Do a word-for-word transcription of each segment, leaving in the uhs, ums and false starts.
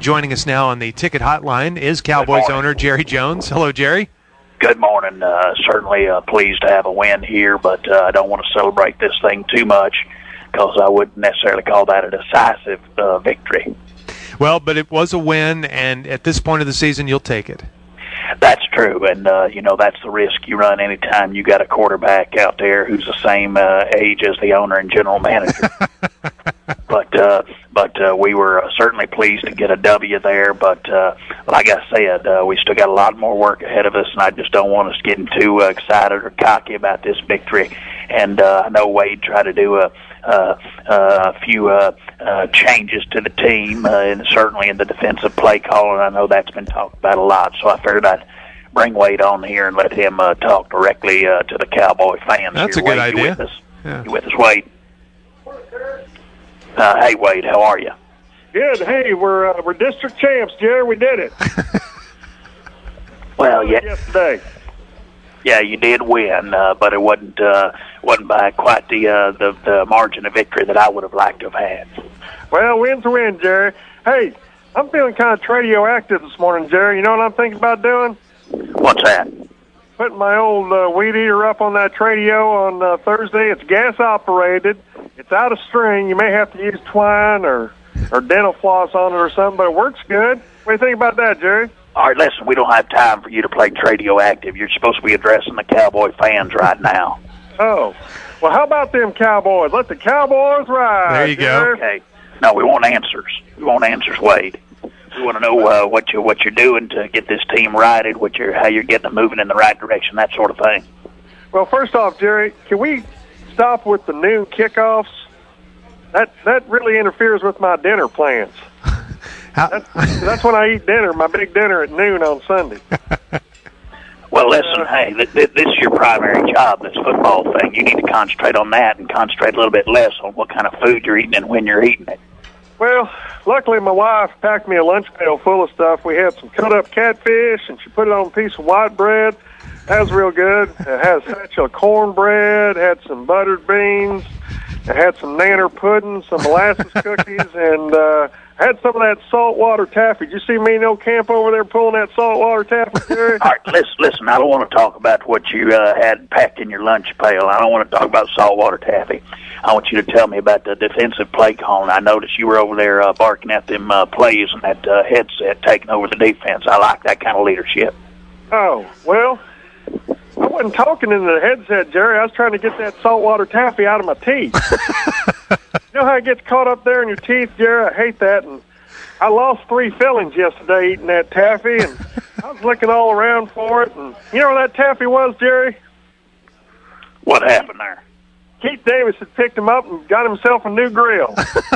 Joining us now on the ticket hotline is Cowboys owner Jerry Jones. Hello, Jerry. Good morning. Uh, certainly uh, pleased to have a win here, but uh, I don't want to celebrate this thing too much because I wouldn't necessarily call that a decisive uh, victory. Well, but it was a win, and at this point of the season, you'll take it. That's true, and, uh, you know, that's the risk you run anytime you got a quarterback out there who's the same uh, age as the owner and general manager. but uh, but uh, we were certainly pleased to get a W there, but uh, like I said, uh, we still got a lot more work ahead of us, and I just don't want us getting too uh, excited or cocky about this victory. And uh, I know Wade tried to do a Uh, uh, a few uh, uh, changes to the team, uh, and certainly in the defensive play call, and I know that's been talked about a lot, so I figured I'd bring Wade on here and let him uh, talk directly uh, to the Cowboy fans. That's here. a good Wade, idea. You with us? Yeah. You with us, Wade? Uh, hey, Wade, how are you? Good. Hey, we're uh, we're district champs, Jerry. We did it. Well, yeah. Yesterday. Yeah, you did win, uh, but it wasn't uh, wasn't by quite the, uh, the the margin of victory that I would have liked to have had. Well, win's a win, Jerry. Hey, I'm feeling kind of radioactive this morning, Jerry. You know what I'm thinking about doing? What's that? Putting my old uh, weed eater up on that radio on uh, Thursday. It's gas operated. It's out of string. You may have to use twine or or dental floss on it or something, but it works good. What do you think about that, Jerry? All right, listen, we don't have time for you to play radioactive. You're supposed to be addressing the Cowboy fans right now. Oh. Well, how about them Cowboys? Let the Cowboys ride. There you go. Jerry. Okay. No, we want answers. We want answers, Wade. We want to know uh, what you what you're doing to get this team righted, what you're how you're getting them moving in the right direction, that sort of thing. Well, first off, Jerry, can we stop with the noon kickoffs? That that really interferes with my dinner plans. How- That's, that's when I eat dinner, my big dinner at noon on Sunday. Well, listen, hey, th- th- this is your primary job, this football thing. You need to concentrate on that and concentrate a little bit less on what kind of food you're eating and when you're eating it. Well, luckily my wife packed me a lunch pail full of stuff. We had some cut-up catfish, and she put it on a piece of white bread. That was real good. It has such a cornbread, had some buttered beans, it had some nanner pudding, some molasses cookies, and uh, had some of that saltwater taffy. Did you see me and old Camp over there pulling that saltwater taffy, Jerry? All right, listen, listen, I don't want to talk about what you uh, had packed in your lunch pail. I don't want to talk about saltwater taffy. I want you to tell me about the defensive play calling. I noticed you were over there uh, barking at them uh, plays and that uh, headset taking over the defense. I like that kind of leadership. Oh, well, I wasn't talking in the headset, Jerry. I was trying to get that saltwater taffy out of my teeth. You know how it gets caught up there in your teeth, Jerry? I hate that. And I lost three fillings yesterday eating that taffy, and I was looking all around for it. And you know where that taffy was, Jerry? What happened there? Keith Davis had picked him up and got himself a new grill.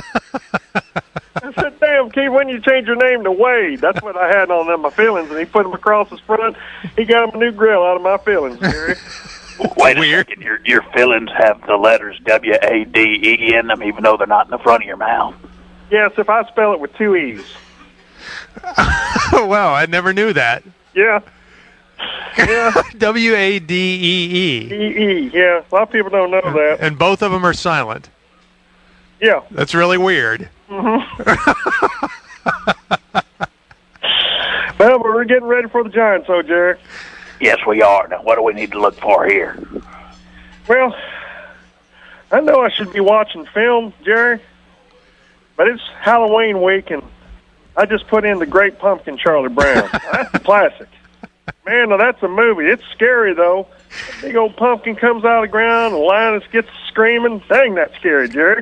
I said, damn, Keith, when you change your name to Wade? That's what I had on them, my feelings, and he put them across his front. He got him a new grill out of my feelings, Jerry. Wait a Weird. second. Your, your fillings have the letters W A D E in them, even though they're not in the front of your mouth. Yes, if I spell it with two E's. Wow, I never knew that. Yeah. Yeah. W A D E E. E E, yeah. A lot of people don't know that. And both of them are silent. Yeah. That's really weird. Well, we're getting ready for the Giants, though, Jerry. Yes, we are. Now, what do we need to look for here? Well, I know I should be watching film, Jerry, but it's Halloween week, and I just put in The Great Pumpkin, Charlie Brown. That's a classic. Man, now that's a movie. It's scary, though. A big old pumpkin comes out of the ground, and Linus gets screaming. Dang, that's scary, Jerry.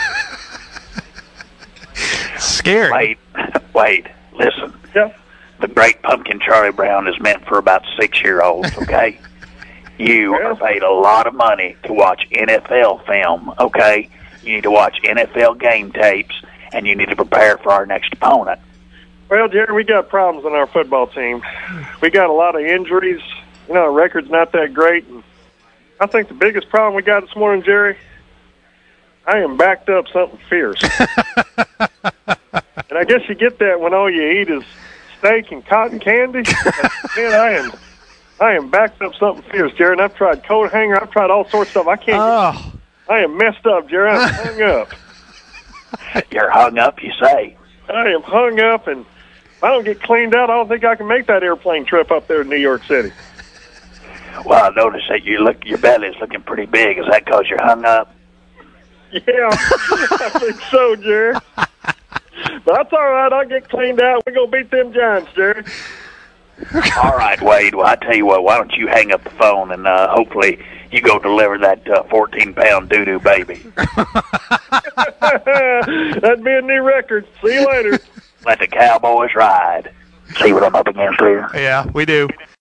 Scary. Wait, wait, listen. Yeah. The Great Pumpkin, Charlie Brown, is meant for about six-year-olds, okay? You Yeah. are paid a lot of money to watch N F L film, okay? You need to watch N F L game tapes, and you need to prepare for our next opponent. Well, Jerry, we got problems on our football team. We got a lot of injuries. You know, our record's not that great. And I think the biggest problem we got this morning, Jerry, I am backed up something fierce. And I guess you get that when all you eat is steak and cotton candy. But, man, I am, I am backed up something fierce, Jerry. And I've tried coat hanger. I've tried all sorts of stuff. I can't. Oh. Get, I am messed up, Jerry. I'm hung up. You're hung up, you say? I am hung up, and if I don't get cleaned out, I don't think I can make that airplane trip up there to New York City. Well, I noticed that you look, your belly's looking pretty big. Is that because you're hung up? Yeah, I think so, Jerry. But that's all right. I'll get cleaned out. We're going to beat them Giants, Jerry. All right, Wade. Well, I tell you what, why don't you hang up the phone and uh, hopefully you go deliver that uh, fourteen-pound doo-doo baby. That'd be a new record. See you later. Let the Cowboys ride. See what I'm up against here? Yeah, we do.